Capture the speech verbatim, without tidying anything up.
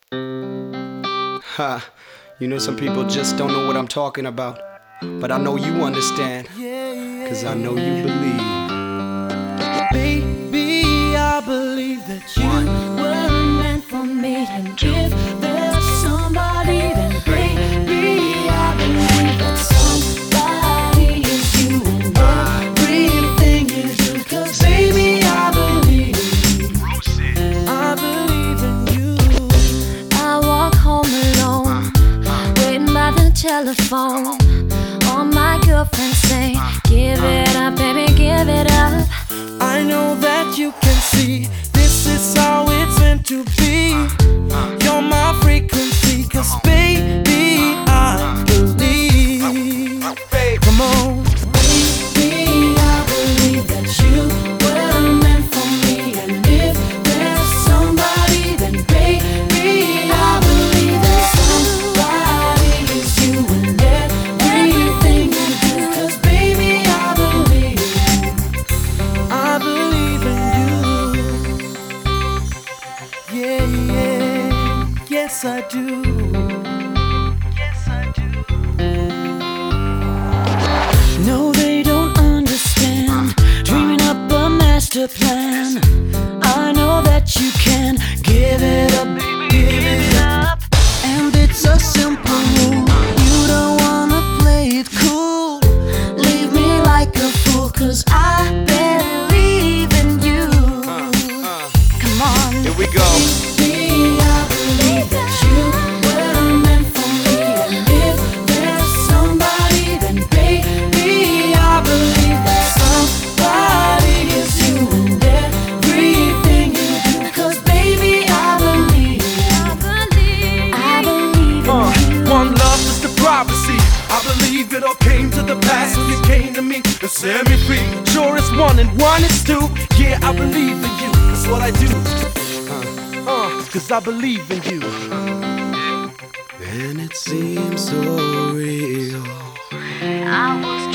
Ha, you know some people just don't know what I'm talking about. But I know you understand, cause I know you believe. Baby, I believe that you were meant for me. And if there's somebody, then baby, I believe that somebody is you and everything you do. Cause baby, I believe, I believe in you. I walk home alone, waiting by the telephone. All my girlfriends say, give it up, baby, give it up. I know that you can see this is how it's meant to be. You're my frequency, cause baby, I believe. Come on. Baby, I believe that you were meant for me. And if there's somebody, then baby, I believe that somebody is you and everything you do. Cause baby, I believe, I believe in you. Yeah, yeah, yes I do. Yes I do. No, they don't understand. Dreaming up a master plan. I know that you can give it up, give it up. And it's a simple rule. You don't wanna play it cool. Leave me like a fool, cause I believe in you. Come on. Here we go. Baby, I believe that you were meant for me. And if there's somebody, then baby, I believe that somebody is you and everything you do. Cause baby, I believe, I believe, I believe in Uh, you. one love is the prophecy. I believe it all came to the pass when you came to me and set me free. Sure it's one and one is two. Yeah, I believe in you. That's what I do. Uh, uh, cause I believe in you. And it seems so real. I was